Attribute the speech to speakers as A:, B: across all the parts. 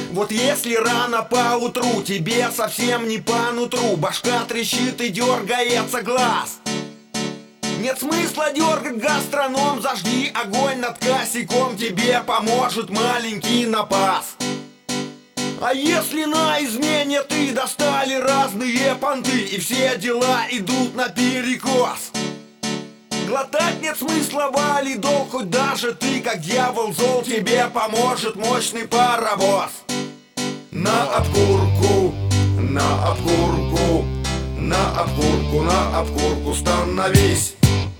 A: Вот если рано поутру тебе совсем не по нутру, башка трещит и дергается глаз, нет смысла дергать гастроном, зажги огонь над косяком, тебе поможет маленький напас. А если на измене ты достали разные понты и все дела идут наперекос, глотать нет смысла, вали долг, хоть даже ты как дьявол зол, тебе поможет мощный паровоз. На обкурку, на обкурку, на обкурку, на обкурку становись.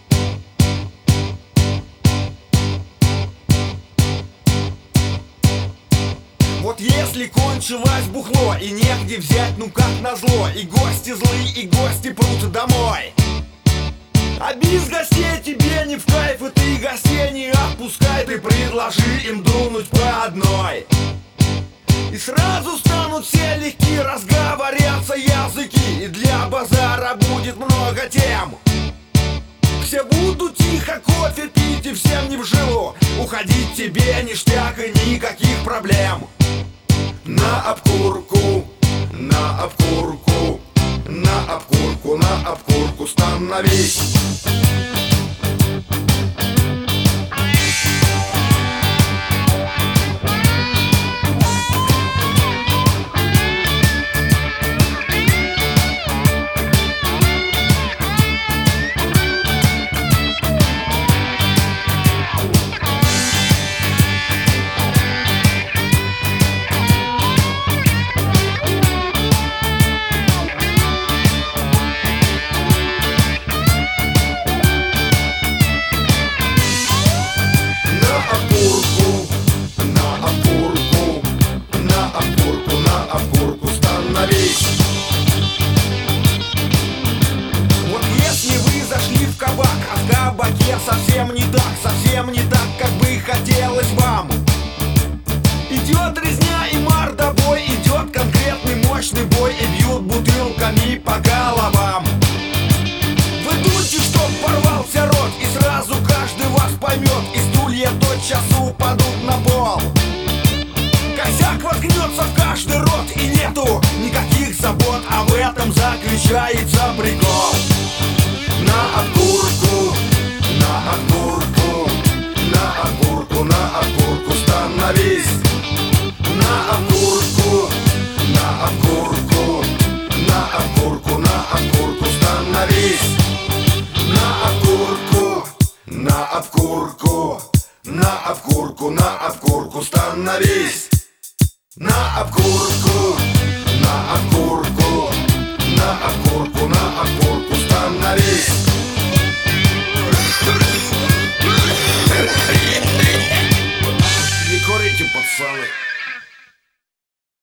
A: Вот если кончилось бухло и негде взять, ну как назло, и гости злые, и гости прут домой, а без гостей тебе не в кайф, и ты гостей не отпускай, ты предложи им дунуть по одной. И сразу станут все легки, разговорятся языки, и для базара будет много тем. Все будут тихо кофе пить и всем не в жилу, уходить тебе ништяк и никаких проблем. На обкурку, на обкурку, на обкурку, на обкурку становись. Вот если вы зашли в кабак, а в кабаке совсем не так, как бы хотелось вам. Идет резня и мордобой, идет конкретный мощный бой, и бьют бутылками по головам. Вы дуйте, чтоб порвался рот, и сразу каждый вас поймет, и стулья тотчас упадут на пол. Косяк воткнется в каждый рот, и нету никаких забот, а в этом заключается прикол. На обкурку, на обкурку, на обкурку, на обкурку становись. На обкурку, на обкурку, на обкурку, на обкурку становись. На обкурку, на обкурку, на обкурку, на обкурку становись. На обкурку, на обкурку.